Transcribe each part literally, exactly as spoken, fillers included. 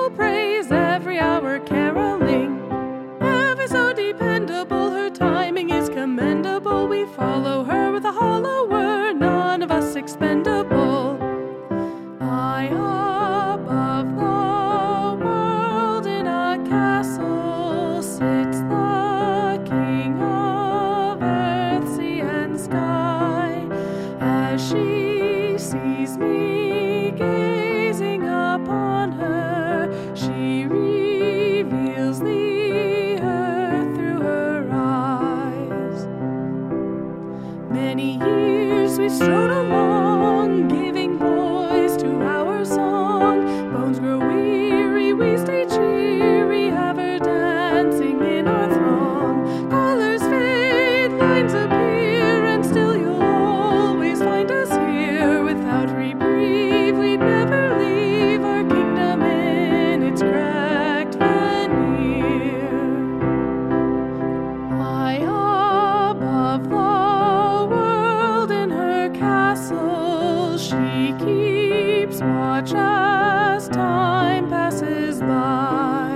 joyful praise, every hour caroling. Ever so dependable, her timing is commendable. We follow her with a hollow word, none of us expendable. High above the world in a castle sits the King of earth, sea, and sky. As she sees me gazing upon her, she reveals the earth through her eyes. Many years we strode along, giving voice to our song. Bones grow weary, we stay cheery, ever dancing in our throng. Colors fade, lines appear, and still you'll always find us here. Without reprieve, we'd never leave our kingdom in its cracked veneer. High above the world in her castle, she keeps watch as time passes by.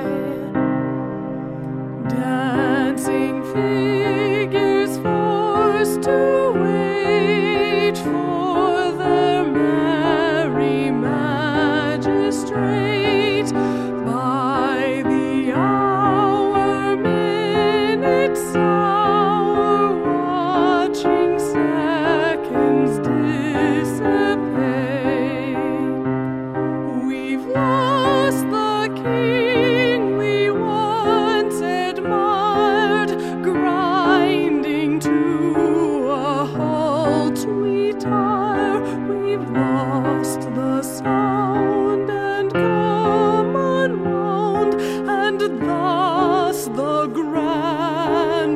Dancing figures forced to wait for their merry magistrate. By the hour, minutes, hour, watching seconds dissipate. We've lost the king we once admired, grinding to a halt we tire. We've lost the sound and come unwound, and thus the grand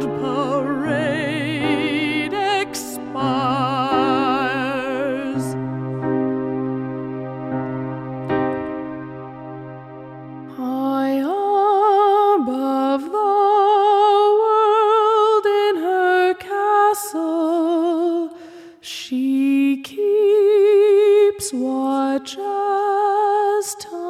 parade expires. High above the world in her castle, she keeps watch as time